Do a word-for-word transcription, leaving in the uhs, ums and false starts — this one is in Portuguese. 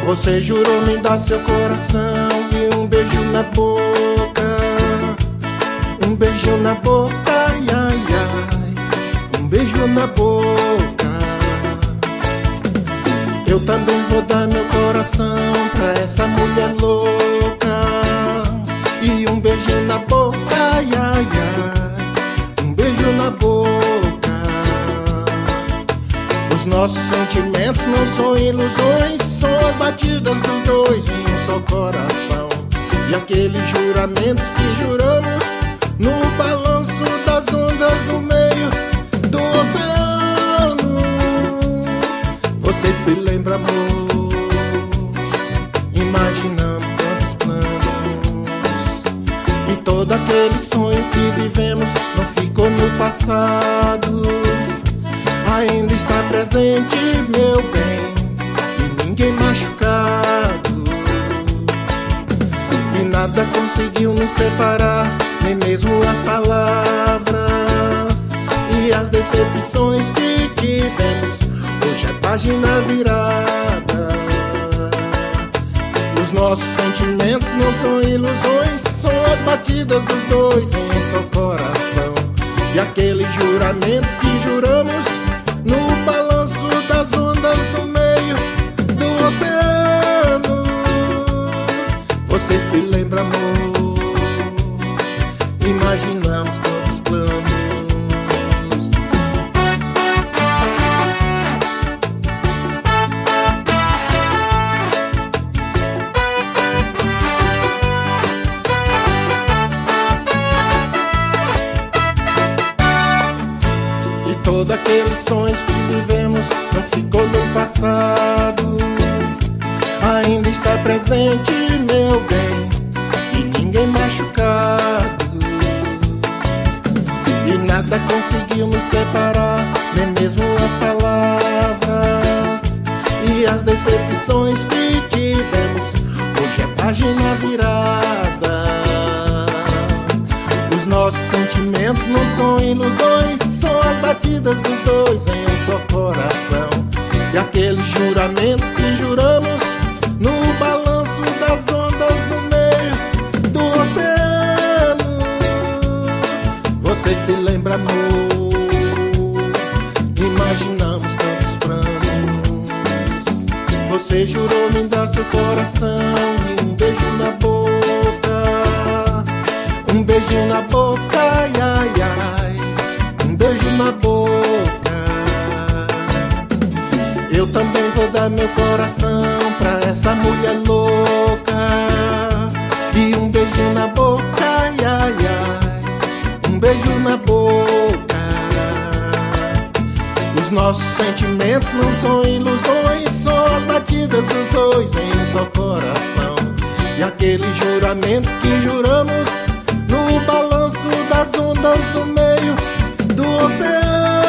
Você jurou me dar seu coração e um beijo na boca, um beijo na boca, ai, ai, ai, um beijo na boca. Eu também vou dar meu coração pra essa mulher louca, e um beijo na boca, ai, ai, ai, um beijo na boca. Os nossos sentimentos não são ilusões, são as batidas dos dois em um só coração. E aqueles juramentos que juramos no balanço das ondas no meio do oceano. Você se lembra, amor? Imaginando tantos planos, e todo aquele sonho que vivemos não ficou no passado, ainda está presente, meu bem, e ninguém machucado. E nada conseguiu nos separar, nem mesmo as palavras e as decepções que tivemos. Hoje é página virada. Os nossos sentimentos não são ilusões, são as batidas dos dois em um só coração. E aquele juramento que juramos no balanço das ondas no meio do oceano. Você se lembra, amor? Imaginamos tantos planos. Todos aqueles sonhos que vivemos não ficou no passado, ainda está presente, meu bem, e ninguém machucado. E nada conseguiu nos separar, nem mesmo as palavras e as decepções que tivemos. Hoje é página virada. Os nossos sentimentos não são ilusões, são as batidas dos dois em um só coração. E aqueles juramentos que juramos no balanço das ondas no meio do oceano. Você se lembra, amor? Imaginamos tantos planos. Você jurou me dar seu coração e um beijo na boca, um beijo na boca, ai, ai, ai, um beijo na boca. Eu também vou dar meu coração pra essa mulher louca, e um beijo na boca, ai, ai, ai, um beijo na boca. Os nossos sentimentos não são ilusões, são as batidas dos dois em um só coração. E aquele juramento que juramos no balanço das ondas no meio do oceano.